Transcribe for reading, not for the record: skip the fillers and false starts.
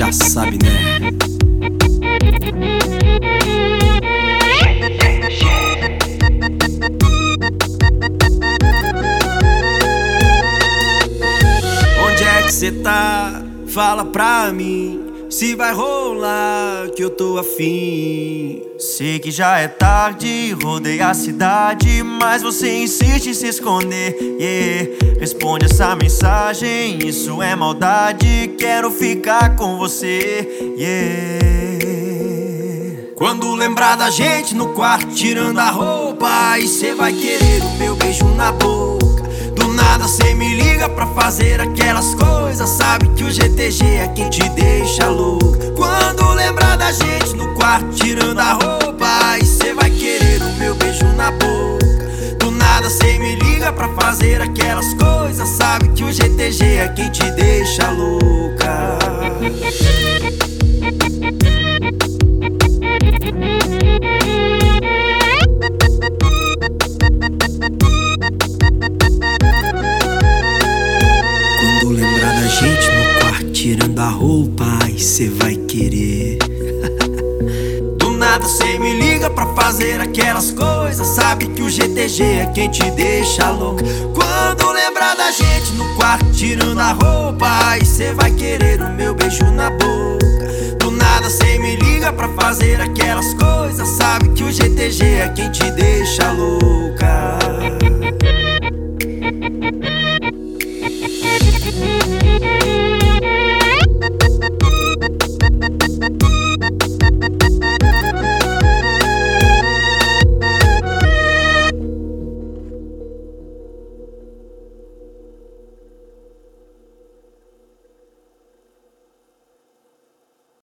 Já sabe, né? Onde é que cê tá? Fala pra mim se vai rolar, que eu tô afim. Sei que já é tarde, rodei a cidade, mas você insiste em se esconder, yeah. Responde essa mensagem, isso é maldade. Quero ficar com você, yeah. Quando lembrar da gente no quarto, tirando a roupa, aí cê vai querer o meu beijo na boca. Do nada cê me liga pra fazer aquelas coisas. Sabe que o GTG é quem te deixa louco. Quando lembrar da gente no quarto, tirando a roupa, aí cê vai querer o meu beijo na boca. Do nada cê me liga pra fazer aquelas coisas. Sabe que o GTG é quem te deixa louca. Quando lembrar da gente no quarto, tirando a roupa, aí cê vai querer. Do nada cê me liga pra fazer aquelas coisas. Sabe que o GTG é quem te deixa louca. Quando lembrar da gente no quarto, tirando a roupa, aí cê vai querer o meu beijo na boca. Do nada cê me liga pra fazer aquelas coisas. Sabe que o GTG é quem te deixa louca.